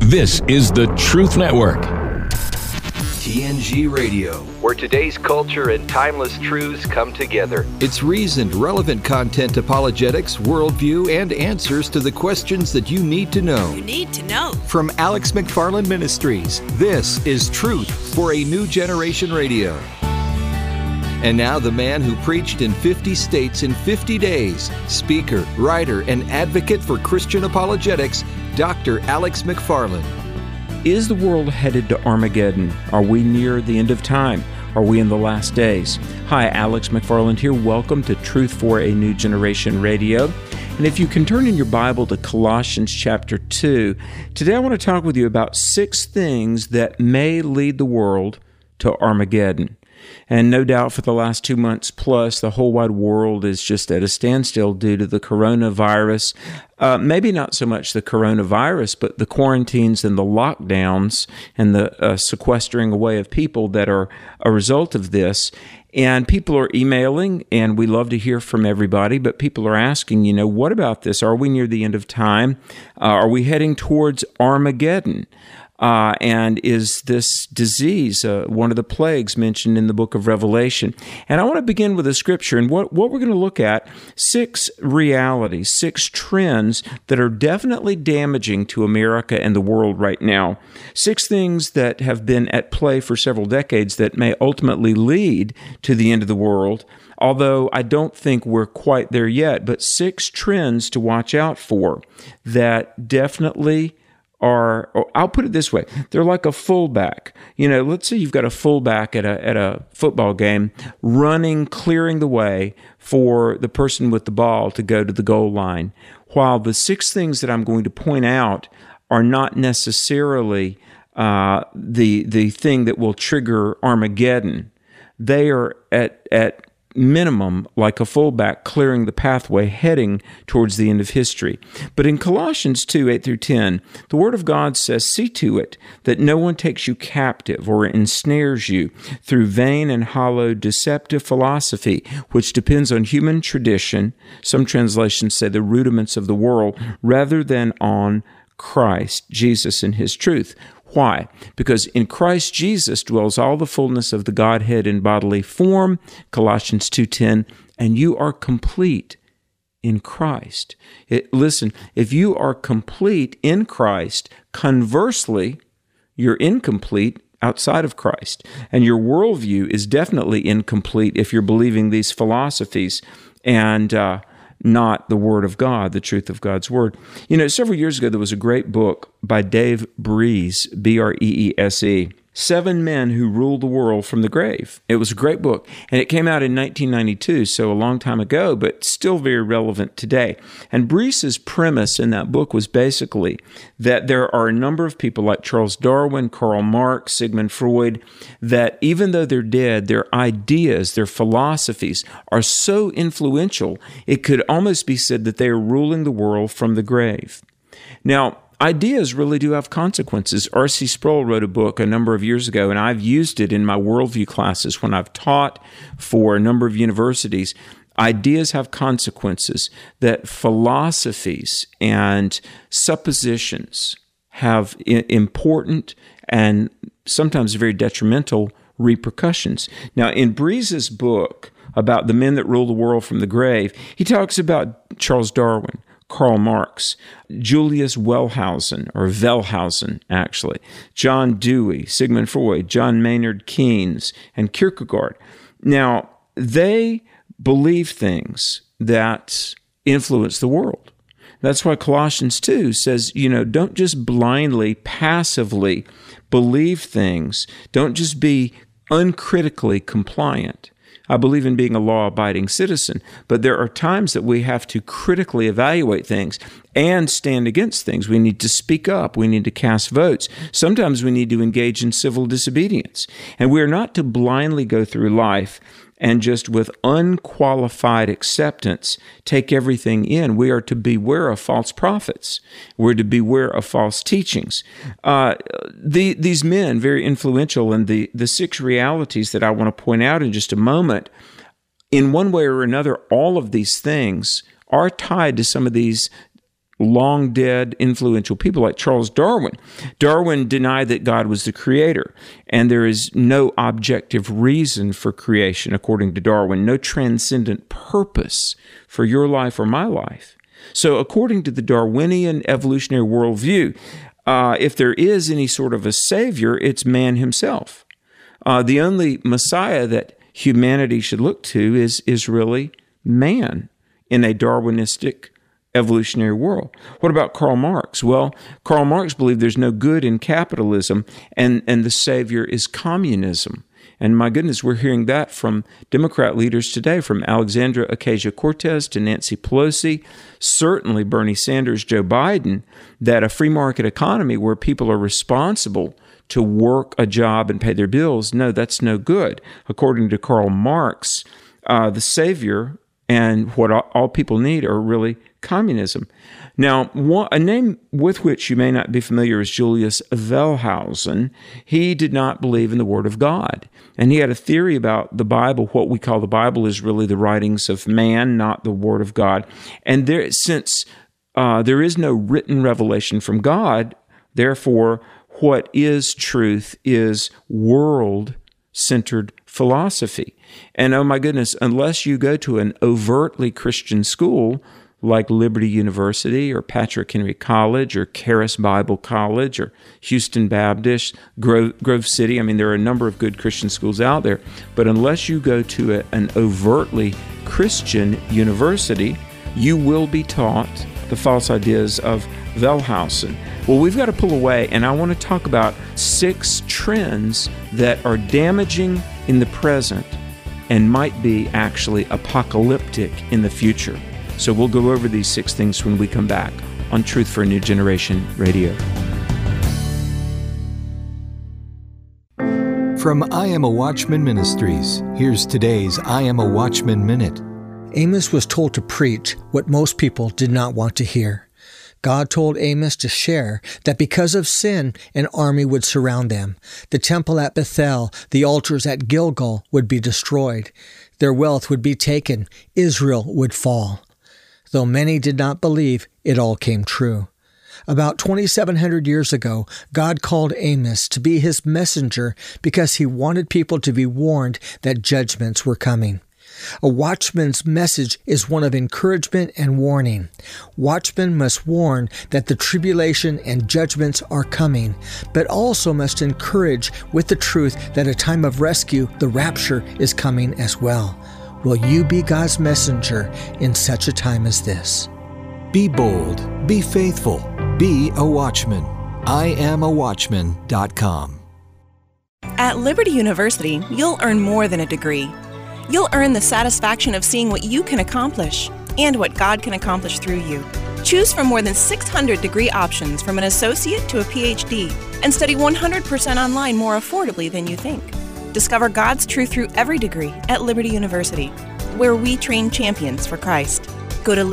This is the Truth Network. TNG Radio, where today's culture and timeless truths come together. It's reasoned, relevant content, apologetics, worldview, and answers to the questions that you need to know. From Alex McFarland Ministries, this is Truth for a New Generation Radio. And now the man who preached in 50 states in 50 days, speaker, writer, and advocate for Christian apologetics, Dr. Alex McFarland. Is the world headed to Armageddon? Are we near the end of time? Are we in the last days? Hi, Alex McFarland here. Welcome to Truth for a New Generation Radio. And if you can turn in your Bible to Colossians chapter 2, today I want to talk with you about 6 things that may lead the world to Armageddon. And no doubt for the last 2 months plus, the whole wide world is just at a standstill due to the coronavirus. Maybe not so much the coronavirus, but the quarantines and the lockdowns and the sequestering away of people that are a result of this. And people are emailing, and we love to hear from everybody, but people are asking, what about this? Are we near the end of time? Are we heading towards Armageddon? And is this disease one of the plagues mentioned in the book of Revelation? And I want to begin with a scripture, and what we're going to look at, 6 realities, 6 trends that are definitely damaging to America and the world right now. 6 things that have been at play for several decades that may ultimately lead to the end of the world, although I don't think we're quite there yet, but 6 trends to watch out for that definitely are, I'll put it this way, they're like a fullback. Let's say you've got a fullback at a football game running, clearing the way for the person with the ball to go to the goal line. While the 6 things that I'm going to point out are not necessarily the thing that will trigger Armageddon, they are at minimum like a fullback clearing the pathway heading towards the end of history. But in Colossians 2, 8 through 10, the Word of God says, "See to it that no one takes you captive or ensnares you through vain and hollow deceptive philosophy, which depends on human tradition," some translations say the rudiments of the world, "rather than on Christ, Jesus and His truth." Why? Because in Christ Jesus dwells all the fullness of the Godhead in bodily form, Colossians 2:10, and you are complete in Christ. Listen, if you are complete in Christ, conversely, you're incomplete outside of Christ. And your worldview is definitely incomplete if you're believing these philosophies and not the Word of God, the truth of God's Word. Several years ago, there was a great book by Dave Breese, Breese, 7 Men Who Ruled the World from the Grave. It was a great book, and it came out in 1992, so a long time ago, but still very relevant today. And Breese's premise in that book was basically that there are a number of people like Charles Darwin, Karl Marx, Sigmund Freud, that even though they're dead, their ideas, their philosophies are so influential, it could almost be said that they are ruling the world from the grave. Now, ideas really do have consequences. R.C. Sproul wrote a book a number of years ago, and I've used it in my worldview classes when I've taught for a number of universities. Ideas have consequences, that philosophies and suppositions have important and sometimes very detrimental repercussions. Now, in Breese's book about the men that rule the world from the grave, he talks about Charles Darwin, Karl Marx, Julius Wellhausen, or Wellhausen, actually, John Dewey, Sigmund Freud, John Maynard Keynes, and Kierkegaard. Now, they believe things that influence the world. That's why Colossians 2 says, don't just blindly, passively believe things. Don't just be uncritically compliant. I believe in being a law-abiding citizen, but there are times that we have to critically evaluate things and stand against things. We need to speak up. We need to cast votes. Sometimes we need to engage in civil disobedience. And we are not to blindly go through life and just with unqualified acceptance take everything in. We are to beware of false prophets. We're to beware of false teachings. These men, very influential, and the 6 realities that I want to point out in just a moment, in one way or another, all of these things are tied to some of these long dead influential people like Charles Darwin. Darwin denied that God was the creator, and there is no objective reason for creation, according to Darwin, no transcendent purpose for your life or my life. So according to the Darwinian evolutionary worldview, if there is any sort of a savior, it's man himself. The only Messiah that humanity should look to is really man in a Darwinistic evolutionary world. What about Karl Marx? Well, Karl Marx believed there's no good in capitalism, and the savior is communism. And my goodness, we're hearing that from Democrat leaders today, from Alexandria Ocasio-Cortez to Nancy Pelosi, certainly Bernie Sanders, Joe Biden, that a free market economy where people are responsible to work a job and pay their bills, no, that's no good. According to Karl Marx, the savior and what all people need are really communism. Now, a name with which you may not be familiar is Julius Wellhausen. He did not believe in the Word of God, and he had a theory about the Bible. What we call the Bible is really the writings of man, not the Word of God. And since there is no written revelation from God, therefore, what is truth is world-centered philosophy. And oh my goodness, unless you go to an overtly Christian school like Liberty University or Patrick Henry College or Charis Bible College or Houston Baptist, Grove City, I mean, there are a number of good Christian schools out there, but unless you go to an overtly Christian university, you will be taught the false ideas of Wellhausen. Well, we've got to pull away, and I want to talk about 6 trends that are damaging in the present and might be actually apocalyptic in the future. So we'll go over these 6 things when we come back on Truth for a New Generation Radio. From I Am a Watchman Ministries, here's today's I Am a Watchman Minute. Amos was told to preach what most people did not want to hear. God told Amos to share that because of sin, an army would surround them. The temple at Bethel, the altars at Gilgal would be destroyed. Their wealth would be taken. Israel would fall. Though many did not believe, it all came true. About 2,700 years ago, God called Amos to be his messenger because he wanted people to be warned that judgments were coming. A watchman's message is one of encouragement and warning. Watchmen must warn that the tribulation and judgments are coming, but also must encourage with the truth that a time of rescue, the rapture, is coming as well. Will you be God's messenger in such a time as this? Be bold, be faithful, be a watchman. IamAWatchman.com. At Liberty University, you'll earn more than a degree. You'll earn the satisfaction of seeing what you can accomplish and what God can accomplish through you. Choose from more than 600 degree options from an associate to a PhD and study 100% online more affordably than you think. Discover God's truth through every degree at Liberty University, where we train champions for Christ. Go to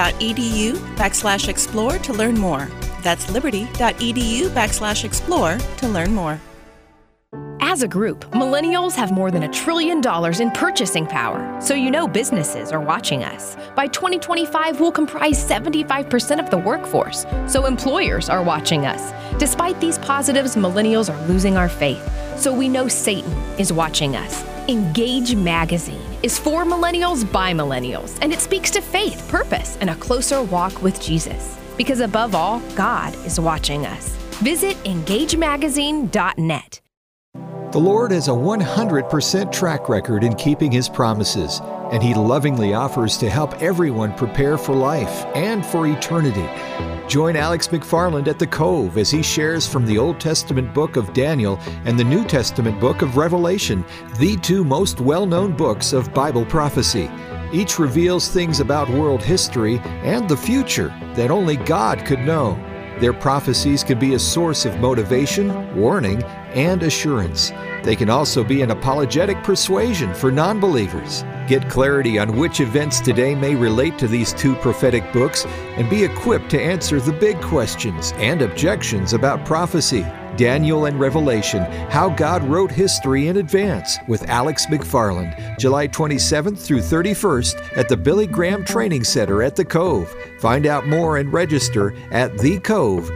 liberty.edu/explore to learn more. That's liberty.edu/explore to learn more. As a group, millennials have more than $1 trillion in purchasing power, so you know businesses are watching us. By 2025, we'll comprise 75% of the workforce, so employers are watching us. Despite these positives, millennials are losing our faith, so we know Satan is watching us. Engage Magazine is for millennials by millennials, and it speaks to faith, purpose, and a closer walk with Jesus. Because above all, God is watching us. Visit EngageMagazine.net. The Lord has a 100% track record in keeping His promises, and He lovingly offers to help everyone prepare for life and for eternity. Join Alex McFarland at The Cove as he shares from the Old Testament book of Daniel and the New Testament book of Revelation, the 2 most well-known books of Bible prophecy. Each reveals things about world history and the future that only God could know. Their prophecies can be a source of motivation, warning, and assurance. They can also be an apologetic persuasion for non-believers. Get clarity on which events today may relate to these two prophetic books and be equipped to answer the big questions and objections about prophecy, Daniel and Revelation, How God Wrote History in Advance with Alex McFarland, July 27th through 31st at the Billy Graham Training Center at The Cove. Find out more and register at thecove.org.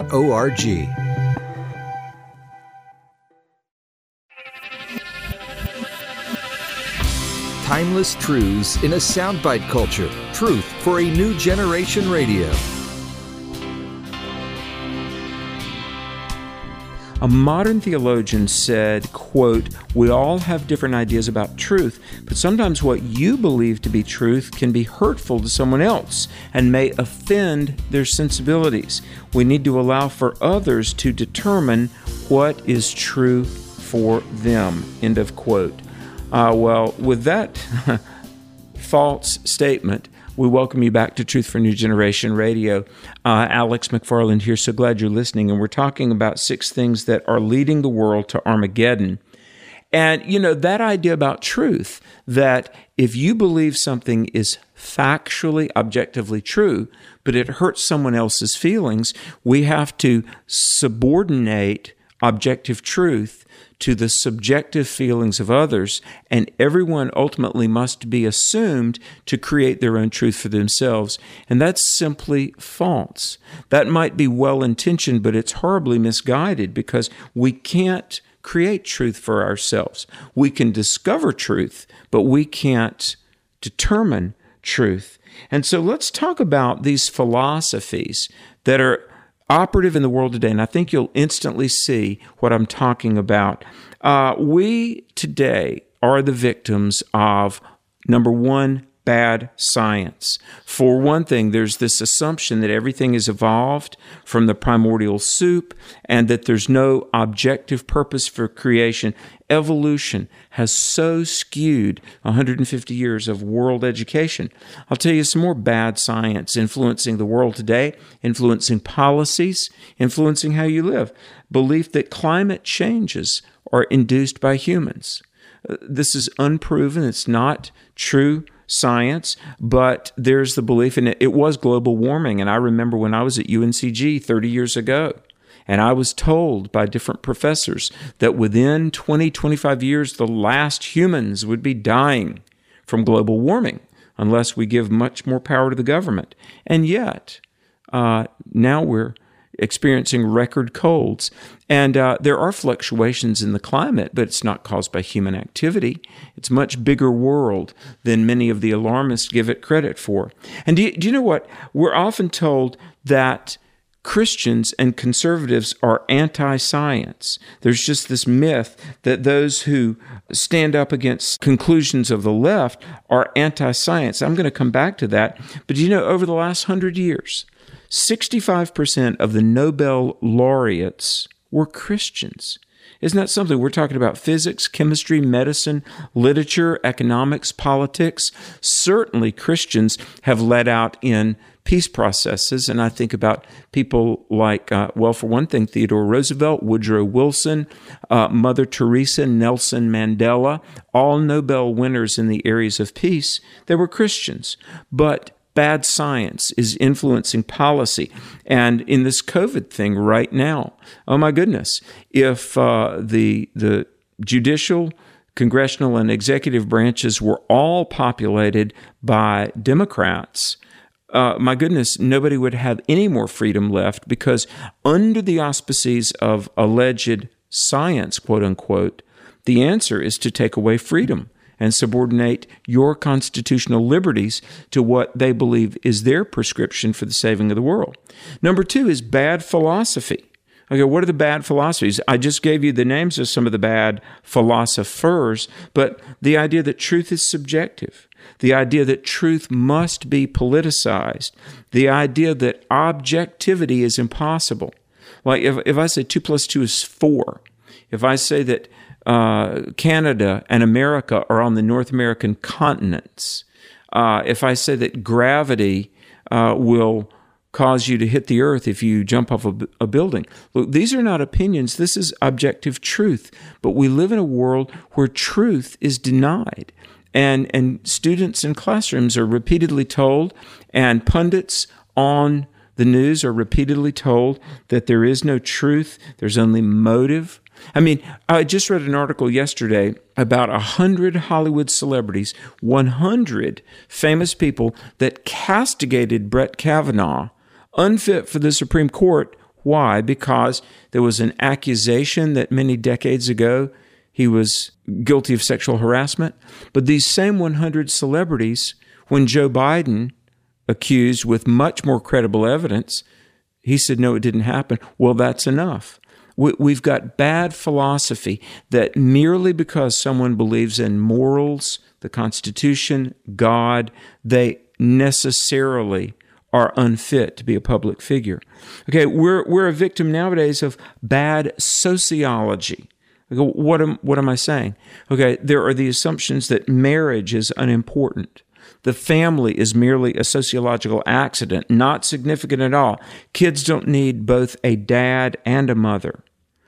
Timeless truths in a soundbite culture. Truth for a New Generation Radio. A modern theologian said, quote, "We all have different ideas about truth, but sometimes what you believe to be truth can be hurtful to someone else and may offend their sensibilities. We need to allow for others to determine what is true for them." End of quote. Well, with that false statement, we welcome you back to Truth for New Generation Radio. Alex McFarland here. So glad you're listening. And we're talking about 6 things that are leading the world to Armageddon. And, that idea about truth, that if you believe something is factually, objectively true, but it hurts someone else's feelings, we have to subordinate objective truth to the subjective feelings of others, and everyone ultimately must be assumed to create their own truth for themselves. And that's simply false. That might be well-intentioned, but it's horribly misguided because we can't create truth for ourselves. We can discover truth, but we can't determine truth. And so let's talk about these philosophies that are operative in the world today, and I think you'll instantly see what I'm talking about. We today are the victims of, number one, bad science. For one thing, there's this assumption that everything is evolved from the primordial soup and that there's no objective purpose for creation. Evolution has so skewed 150 years of world education. I'll tell you some more bad science influencing the world today, influencing policies, influencing how you live. Belief that climate changes are induced by humans. This is unproven. It's not true science, but there's the belief in it. It was global warming, and I remember when I was at UNCG 30 years ago, and I was told by different professors that within 20, 25 years, the last humans would be dying from global warming unless we give much more power to the government. And yet, now we're experiencing record colds. And there are fluctuations in the climate, but it's not caused by human activity. It's a much bigger world than many of the alarmists give it credit for. And do you know what? We're often told that Christians and conservatives are anti-science. There's just this myth that those who stand up against conclusions of the left are anti-science. I'm going to come back to that. But over the last 100 years, 65% of the Nobel laureates were Christians. Isn't that something? We're talking about physics, chemistry, medicine, literature, economics, politics. Certainly Christians have led out in peace processes, and I think about people like, for one thing, Theodore Roosevelt, Woodrow Wilson, Mother Teresa, Nelson Mandela, all Nobel winners in the areas of peace. They were Christians. But bad science is influencing policy. And in this COVID thing right now, oh my goodness, if the judicial, congressional, and executive branches were all populated by Democrats, my goodness, nobody would have any more freedom left, because under the auspices of alleged science, quote unquote, the answer is to take away freedom and subordinate your constitutional liberties to what they believe is their prescription for the saving of the world. Number 2 is bad philosophy. Okay, what are the bad philosophies? I just gave you the names of some of the bad philosophers, but the idea that truth is subjective, the idea that truth must be politicized, the idea that objectivity is impossible. Like if I say 2 + 2 is 4, if I say that Canada and America are on the North American continents, if I say that gravity will cause you to hit the earth if you jump off a building. Look, these are not opinions. This is objective truth. But we live in a world where truth is denied. And students in classrooms are repeatedly told, and pundits on the news are repeatedly told that there is no truth, there's only motive. I mean, I just read an article yesterday about 100 Hollywood celebrities, 100 famous people that castigated Brett Kavanaugh, unfit for the Supreme Court. Why? Because there was an accusation that many decades ago he was guilty of sexual harassment. But these same 100 celebrities, when Joe Biden accused with much more credible evidence, he said, no, it didn't happen. Well, that's enough. We've got bad philosophy that merely because someone believes in morals, the Constitution, God, they necessarily are unfit to be a public figure. Okay, we're a victim nowadays of bad sociology. What am I saying? Okay, there are the assumptions that marriage is unimportant. The family is merely a sociological accident, not significant at all. Kids don't need both a dad and a mother.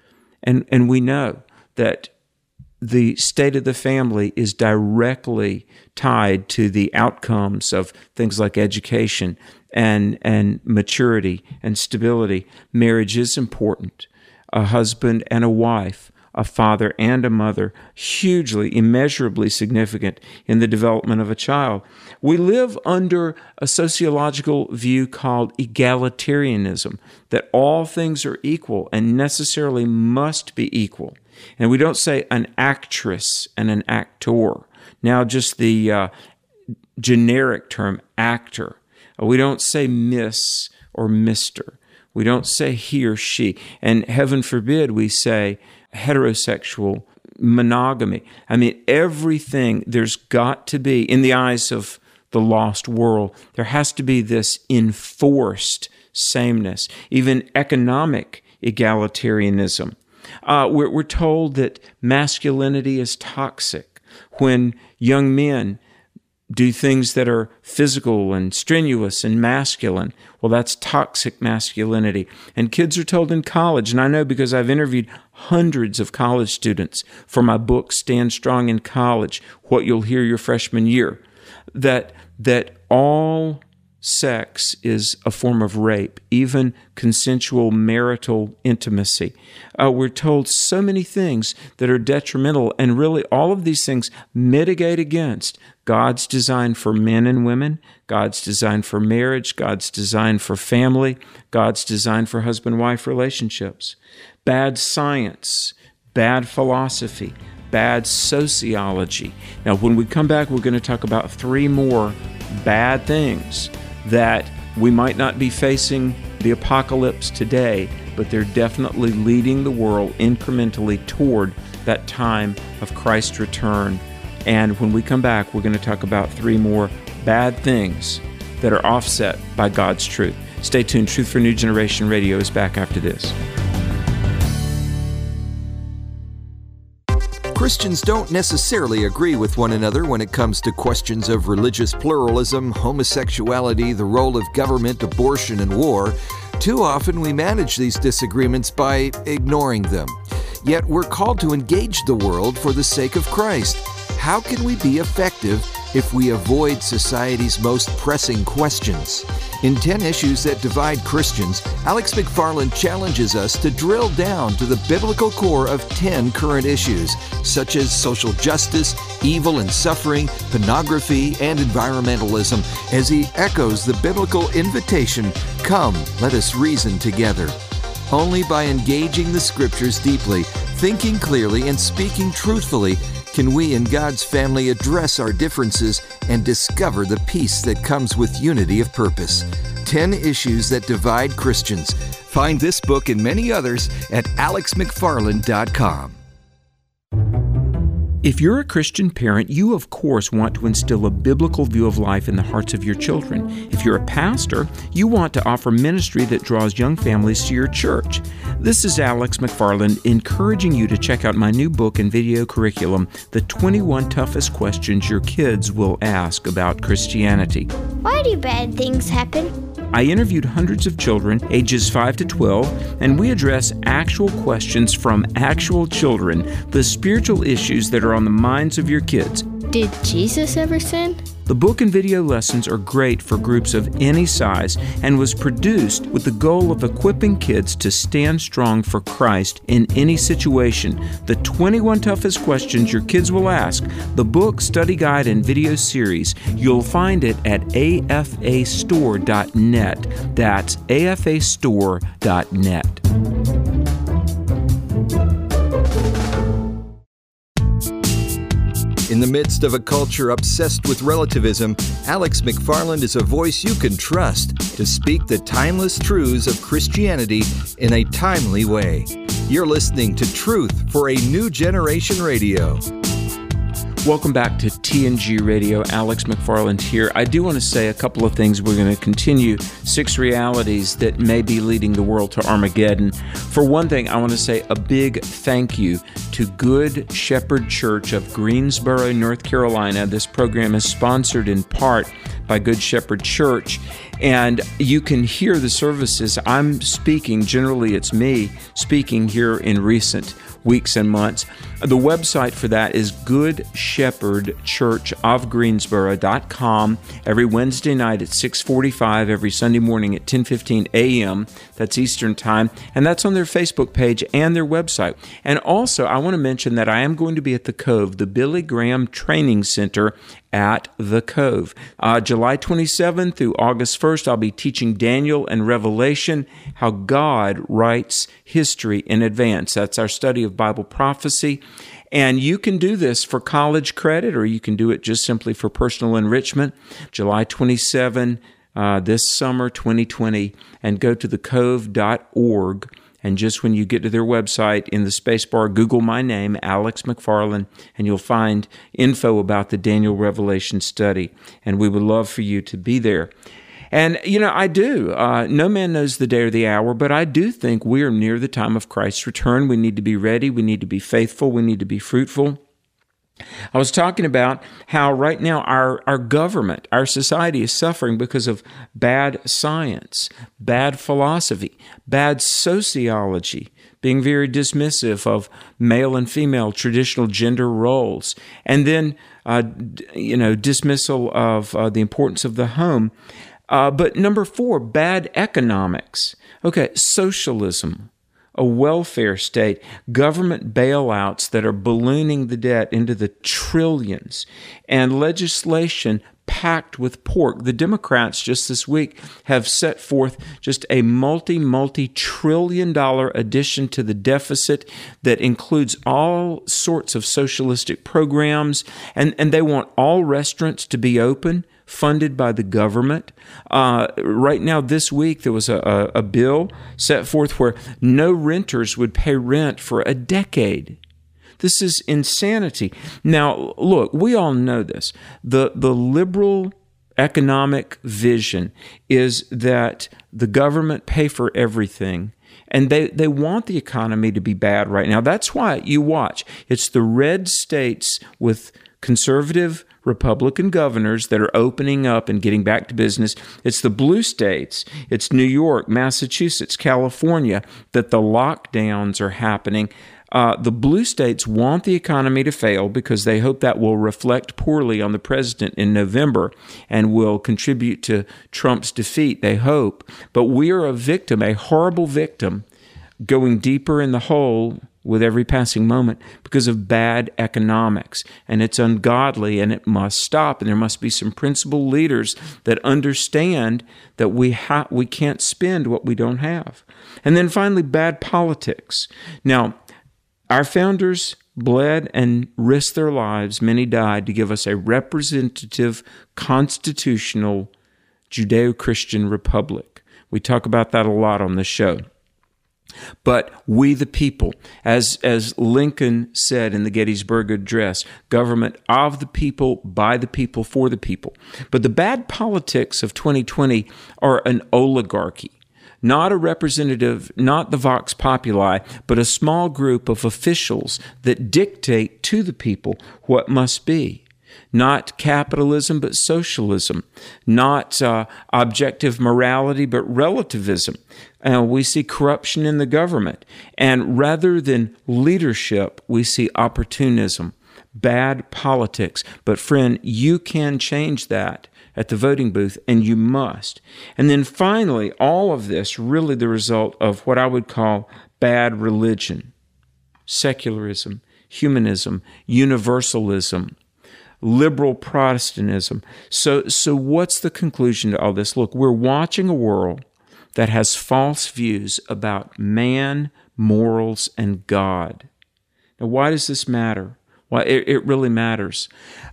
And we know that the state of the family is directly tied to the outcomes of things like education and maturity and stability. Marriage is important. A husband and a wife, a father and a mother, hugely, immeasurably significant in the development of a child. We live under a sociological view called egalitarianism, that all things are equal and necessarily must be equal. And we don't say an actress and an actor. Now just the generic term actor. We don't say miss or mister. We don't say he or she. And heaven forbid we say heterosexual, monogamy. I mean, everything, there's got to be, in the eyes of the lost world, there has to be this enforced sameness, even economic egalitarianism. We're told that masculinity is toxic. When young men do things that are physical and strenuous and masculine, well, that's toxic masculinity. And kids are told in college, and I know because I've interviewed hundreds of college students for my book, Stand Strong in College, What You'll Hear Your Freshman Year, that all sex is a form of rape, even consensual marital intimacy. We're told so many things that are detrimental, and really all of these things mitigate against God's design for men and women, God's design for marriage, God's design for family, God's design for husband-wife relationships. Bad science, bad philosophy, bad sociology. Now, when we come back, we're going to talk about 3 more bad things that we might not be facing the apocalypse today, but they're definitely leading the world incrementally toward that time of Christ's return. And when we come back, we're going to talk about 3 more bad things that are offset by God's truth. Stay tuned. Truth for New Generation Radio is back after this. Christians don't necessarily agree with one another when it comes to questions of religious pluralism, homosexuality, the role of government, abortion, and war. Too often we manage these disagreements by ignoring them. Yet we're called to engage the world for the sake of Christ. How can we be effective if we avoid society's most pressing questions? In 10 Issues That Divide Christians, Alex McFarland challenges us to drill down to the biblical core of 10 current issues, such as social justice, evil and suffering, pornography, and environmentalism, as he echoes the biblical invitation, "Come, let us reason together." Only by engaging the Scriptures deeply, thinking clearly, and speaking truthfully can we in God's family address our differences and discover the peace that comes with unity of purpose. 10 Issues That Divide Christians. Find this book and many others at alexmcfarland.com. If you're a Christian parent, you of course want to instill a biblical view of life in the hearts of your children. If you're a pastor, you want to offer ministry that draws young families to your church. This is Alex McFarland encouraging you to check out my new book and video curriculum, The 21 Toughest Questions Your Kids Will Ask About Christianity. Why do bad things happen? I interviewed hundreds of children ages 5 to 12, and we address actual questions from actual children, the spiritual issues that are on the minds of your kids. Did Jesus ever sin? The book and video lessons are great for groups of any size and was produced with the goal of equipping kids to stand strong for Christ in any situation. The 21 toughest questions your kids will ask, the book, study guide, and video series, you'll find it at afastore.net. That's afastore.net. In the midst of a culture obsessed with relativism, Alex McFarland is a voice you can trust to speak the timeless truths of Christianity in a timely way. You're listening to Truth for a New Generation Radio. Welcome back to TNG Radio. Alex McFarland here. I do want to say a couple of things. We're going to continue 6 realities that may be leading the world to Armageddon. For one thing, I want to say a big thank you to Good Shepherd Church of Greensboro, North Carolina. This program is sponsored in part by Good Shepherd Church, and you can hear the services. I'm speaking, generally it's me speaking here in recent weeks and months. The website for that is goodshepherdchurchofgreensboro.com. Every Wednesday night at 6:45, every Sunday morning at 10:15 a.m. That's Eastern Time, and that's on their Facebook page and their website. And also, I want to mention that I am going to be at The Cove, the Billy Graham Training Center at The Cove. July 27th through August 1st, I'll be teaching Daniel and Revelation, how God writes history in advance. That's our study of Bible prophecy. And you can do this for college credit, or you can do it just simply for personal enrichment. July 27, this summer, 2020, and go to thecove.org. And just when you get to their website, in the space bar, Google my name, Alex McFarland, and you'll find info about the Daniel Revelation study. And we would love for you to be there. And, I do. No man knows the day or the hour, but I do think we are near the time of Christ's return. We need to be ready. We need to be faithful. We need to be fruitful. I was talking about how right now our government, our society is suffering because of bad science, bad philosophy, bad sociology, being very dismissive of male and female traditional gender roles, and then, dismissal of the importance of the home. But number 4, bad economics. Okay, socialism, a welfare state, government bailouts that are ballooning the debt into the trillions, and legislation packed with pork. The Democrats just this week have set forth just a multi-trillion-dollar addition to the deficit that includes all sorts of socialistic programs, and they want all restaurants to be open, funded by the government. Right now, this week, there was a bill set forth where no renters would pay rent for a decade. This is insanity. Now, look, we all know this. The liberal economic vision is that the government pay for everything, and they want the economy to be bad right now. That's why you watch. It's the red states with conservative Republican governors that are opening up and getting back to business. It's the blue states, it's New York, Massachusetts, California, that the lockdowns are happening. The blue states want the economy to fail because they hope that will reflect poorly on the president in November and will contribute to Trump's defeat, they hope. But we are a victim, a horrible victim, going deeper in the hole with every passing moment because of bad economics. And it's ungodly, and it must stop. And there must be some principled leaders that understand that we can't spend what we don't have. And then finally, bad politics. Now, our founders bled and risked their lives, many died, to give us a representative, constitutional, Judeo-Christian republic. We talk about that a lot on the show. But we the people, as Lincoln said in the Gettysburg Address, government of the people, by the people, for the people. But the bad politics of 2020 are an oligarchy, not a representative, not the Vox Populi, but a small group of officials that dictate to the people what must be. Not capitalism, but socialism. Not objective morality, but relativism. We see corruption in the government. And rather than leadership, we see opportunism, bad politics. But friend, you can change that at the voting booth, and you must. And then finally, all of this really the result of what I would call bad religion, secularism, humanism, universalism, liberal Protestantism. So what's the conclusion to all this? Look, we're watching a world that has false views about man, morals, and God. Now, why does this matter? Well, it really matters.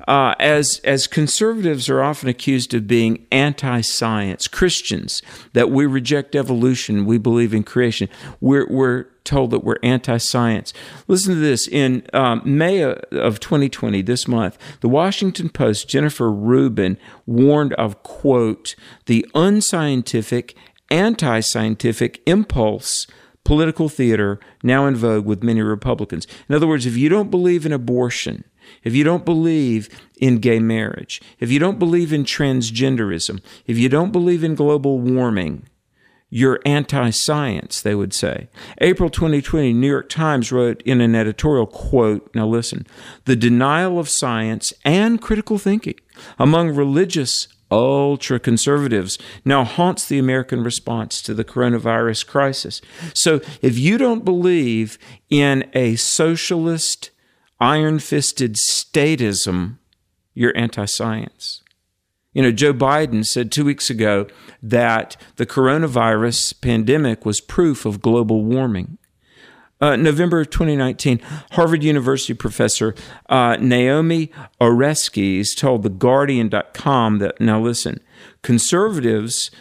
As conservatives are often accused of being anti-science, Christians, that we reject evolution, we believe in creation, we're told that we're anti-science. Listen to this. In May of 2020, this month, the Washington Post, Jennifer Rubin, warned of, quote, the unscientific, anti-scientific impulse political theater now in vogue with many Republicans. In other words, if you don't believe in abortion, if you don't believe in gay marriage, if you don't believe in transgenderism, if you don't believe in global warming, you're anti-science, they would say. April 2020, New York Times wrote in an editorial, quote, now listen, the denial of science and critical thinking among religious ultra-conservatives now haunts the American response to the coronavirus crisis. So if you don't believe in a socialist, iron-fisted statism, you're anti-science. You know, Joe Biden said 2 weeks ago that the coronavirus pandemic was proof of global warming. November of 2019, Harvard University professor Naomi Oreskes told TheGuardian.com that, now listen, conservatives'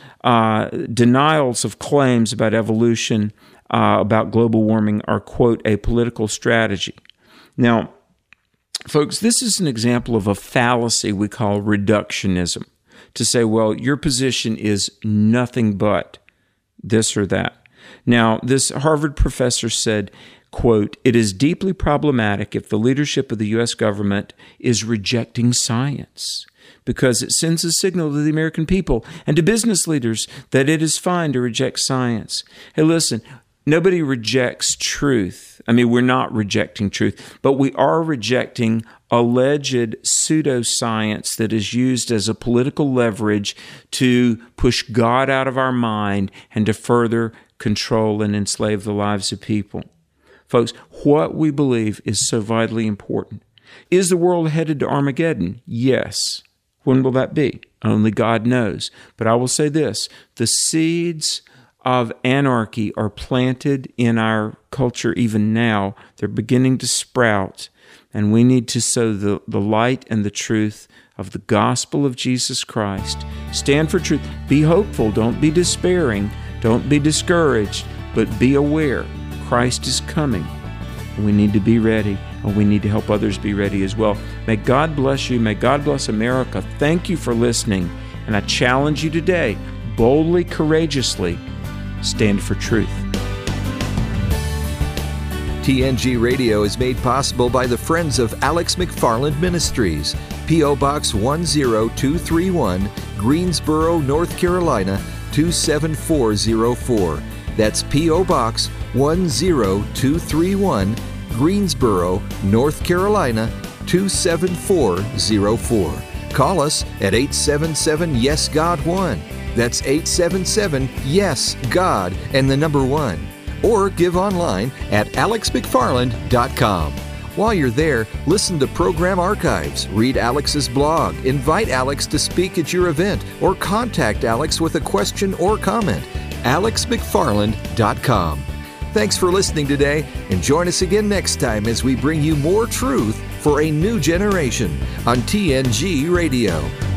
denials of claims about evolution, about global warming are, quote, a political strategy. Now, folks, this is an example of a fallacy we call reductionism, to say, well, your position is nothing but this or that. Now, this Harvard professor said, quote, it is deeply problematic if the leadership of the U.S. government is rejecting science because it sends a signal to the American people and to business leaders that it is fine to reject science. Hey, listen, nobody rejects truth. I mean, we're not rejecting truth, but we are rejecting alleged pseudoscience that is used as a political leverage to push God out of our mind and to further control and enslave the lives of people. Folks, what we believe is so vitally important. Is the world headed to Armageddon? Yes. When will that be? Only God knows. But I will say this, the seeds of anarchy are planted in our culture even now. They're beginning to sprout, and we need to sow the light and the truth of the gospel of Jesus Christ. Stand for truth. Be hopeful. Don't be despairing. Don't be discouraged, but be aware Christ is coming. And we need to be ready, and we need to help others be ready as well. May God bless you. May God bless America. Thank you for listening. And I challenge you today, boldly, courageously, stand for truth. TNG Radio is made possible by the Friends of Alex McFarland Ministries, P.O. Box 10231, Greensboro, North Carolina, 27404. That's P.O. Box 10231, Greensboro, North Carolina, 27404. Call us at 877-YES-GOD-1. That's 877-YES-GOD and the number 1. Or give online at alexmcfarland.com. While you're there, listen to program archives, read Alex's blog, invite Alex to speak at your event, or contact Alex with a question or comment. alexmcfarland.com. Thanks for listening today, and join us again next time as we bring you more truth for a new generation on TNG Radio.